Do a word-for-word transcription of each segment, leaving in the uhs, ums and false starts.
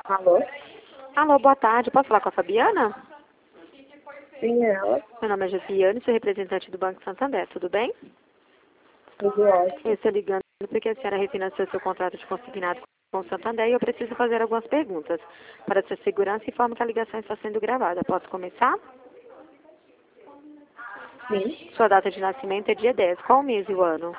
Alô? Alô, boa tarde. Posso falar com a Fabiana? Sim, ela. Meu nome é Josiane, sou representante do Banco Santander. Tudo bem? Tudo ótimo. Eu estou ligando porque a senhora refinanciou seu contrato de consignado com o Santander e eu preciso fazer algumas perguntas. Para sua segurança, informo que a ligação está sendo gravada. Posso começar? Sim. Sua data de nascimento é dia dez. Qual o mês e o ano?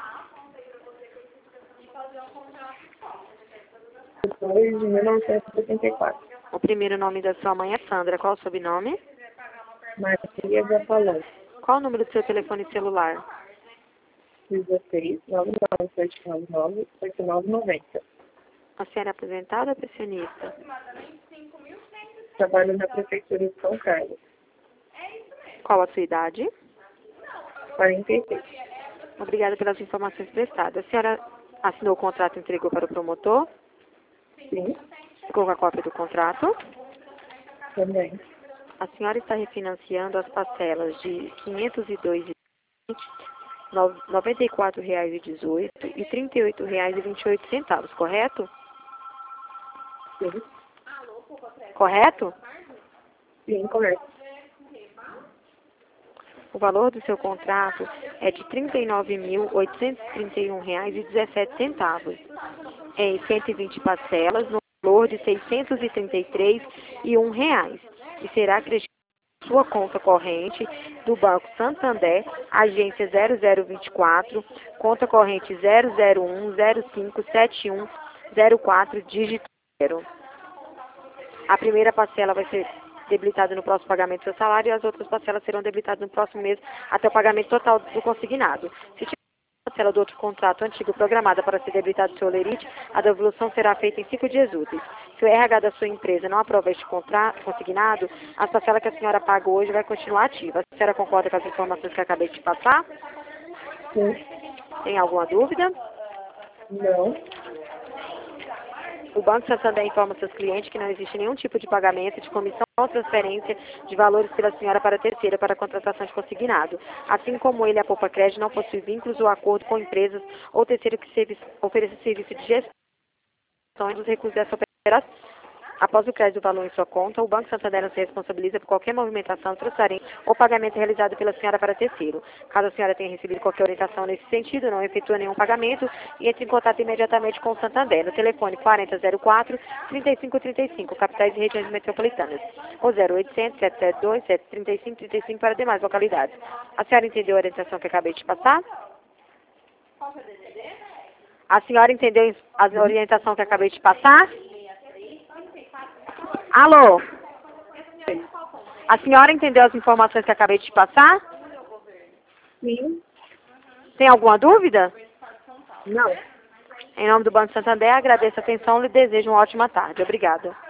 Depois de mil novecentos e setenta e quatro. O primeiro nome da sua mãe é Sandra. Qual o sobrenome? Maria já falou. Qual o número do seu telefone celular? dezesseis, nove nove sete nove nove, oito nove nove zero. A senhora é aposentada ou pensionista? Trabalho na Prefeitura de São Carlos. Qual a sua idade? quarenta e seis. Obrigada pelas informações prestadas. A senhora assinou o contrato e entregou para o promotor? Sim, Ficou com a cópia do contrato? também. A senhora está refinanciando as parcelas de quinhentos e dois reais e vinte centavos, noventa e quatro reais e dezoito centavos e trinta e oito reais e vinte e oito centavos, correto? Sim, Correto? sim, correto. O valor do seu contrato é de trinta e nove mil oitocentos e trinta e um reais e dezessete centavos, em cento e vinte parcelas, no valor de seiscentos e trinta e três reais e um reais, e será acrescido em sua conta corrente do Banco Santander, agência zero zero vinte e quatro, conta corrente zero zero um zero cinco sete um zero quatro, dígito zero. A primeira parcela vai ser debilitada no próximo pagamento do seu salário e as outras parcelas serão debilitadas no próximo mês até o pagamento total do consignado. Se tiver a parcela do outro contrato antigo programada para ser debilitada do seu olerite, a devolução será feita em cinco dias úteis. Se o R H da sua empresa não aprova este contrato consignado, a parcela que a senhora paga hoje vai continuar ativa. A senhora concorda com as informações que eu acabei de passar? Sim, Tem alguma dúvida? não. O Banco Santander informa seus clientes que não existe nenhum tipo de pagamento de comissão ou transferência de valores pela senhora para terceira para a contratação de consignado. Assim como ele, a Poupa Crédito não possui vínculos ou acordo com empresas ou terceiro que serviço, ofereça serviço de gestão dos recursos dessa operação. Após o crédito do valor em sua conta, o Banco Santander não se responsabiliza por qualquer movimentação, transferência ou pagamento realizado pela senhora para terceiro. Caso a senhora tenha recebido qualquer orientação nesse sentido, não efetua nenhum pagamento e entre em contato imediatamente com o Santander no telefone quarenta zero quatro, trinta e cinco trinta e cinco, capitais e regiões metropolitanas, ou zero oitocentos, sete sete dois, sete três cinco, trinta e cinco para demais localidades. A senhora entendeu a orientação que acabei de passar? A senhora entendeu a orientação que acabei de passar? Alô? A senhora entendeu as informações que acabei de passar? Sim, Tem alguma dúvida? não. Em nome do Banco Santander, agradeço a atenção e lhe desejo uma ótima tarde. Obrigada.